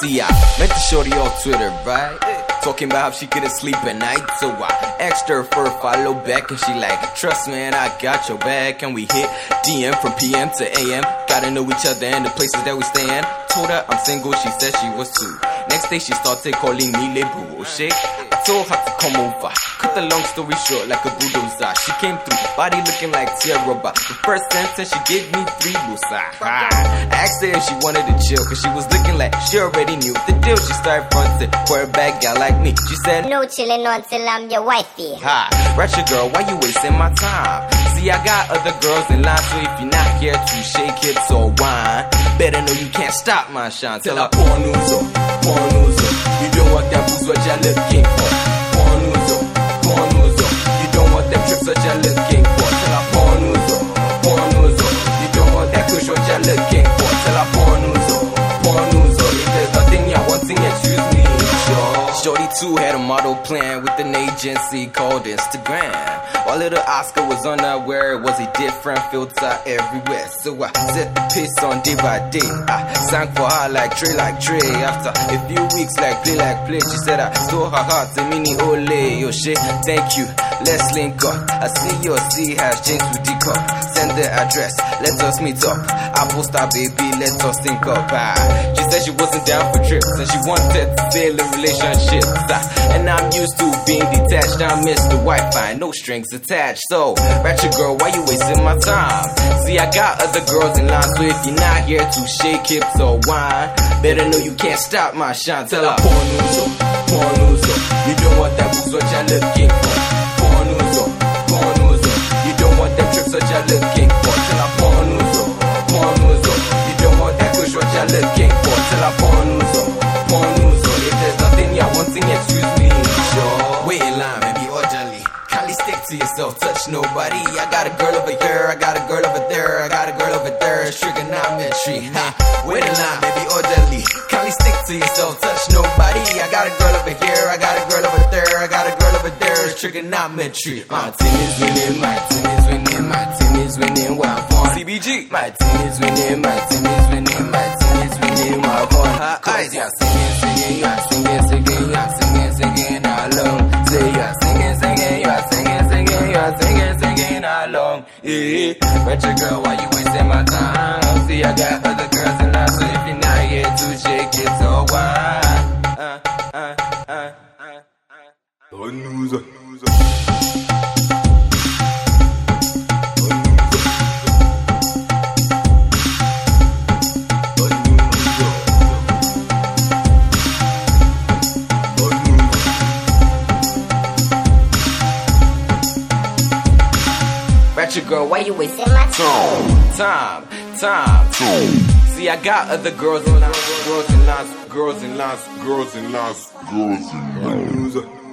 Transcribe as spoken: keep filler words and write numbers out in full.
See, I met the shorty on Twitter, right? Talking about how she couldn't sleep at night. So I asked her for a follow back, and she like, trust man, I got your back. And we hit D M from P M to A M. Gotta know each other and the places that we stay in. Told her I'm single, she said she was too. Next day she started calling me Le Bullshit. I told her to come over. Cut the long story short like a bulldozer. She came through, body looking like Tierra. The first sentence she gave me three busa. I asked her if she wanted to chill, cause she was looking like she already knew the deal. She started fronting for a bad guy like me. She said, no chillin' until I'm your wifey. Hi, Ratchet girl, why you wasting my time? See, I got other girls in line, so if you're not here to shake hips or whine, better know you can't stop my shine. Tell her porn news up, porn news up. You don't want that booze, what you're looking for. Porn news up, porn news up. You don't want that trips, what you're looking for. Tell her porn news up, porn news up. You don't want that kush, what you're looking for. Tell her porn news up, porn news up. If there's nothing you're wanting, excuse me, sure. Shorty too had a model plan with an agency called Instagram. While little Oscar was unaware, it was a different filter everywhere. So I set the pace on day by day. I sang for her like Trey, like Trey. After a few weeks, like play, like play, she said I stole her heart, a mini ole. Yo shit, thank you, let's link up. I see your C has changed with the cup. Send the address, let us meet up. Apple star baby, let us sync up. Ah, she said she wasn't down for trips, and she wanted to sail in relationships. Ah, and I'm used to being detached. I miss the Wi-Fi, no strings attached. So, Ratchet girl, why you wasting my time? See, I got other girls in line, so if you're not here to shake hips or whine, better know you can't stop my shine. Tell her porn news up, porn news up. You don't want that booze, what you're looking for. Porn news up, porn news up. You don't want that trips, what you're looking for. Tell her porn news up, porn news up. You don't want that kush, what you're looking for. Tell her porn news up, porn news up. If there's nothing you're wanting, excuse me, sure. Wait in line, maybe orderly. Kindly stick to yourself, touch nobody. I got a girl over here, I got a girl over there, I got a girl over there. It's trigonometry. Ha. Wait in line, baby, orderly. Kindly stick to yourself, touch nobody. I got a girl over here, I got a girl over there, I got a girl over there. It's trigonometry. My team is winning, my team is winning, my team is winning. What fun? C B G. My team is winning, my team is winning, my team is winning. What fun? Cause you're singing, singing, you're singing, singing, you're singing, singing along. Say you're singing, singing, you're singing, singing, you're singing, singing along. Yeah, Ratchet girl, why you wasting my time? See, I got other girls in line, so if you're not here to shake it, so why? Uh, uh, uh, uh, uh. On nous, on nous. Ratchet girl, why you wasting my time? Time, time, time. See, I got other girls in line, girls in line, girls in line, girls in line, girls in line.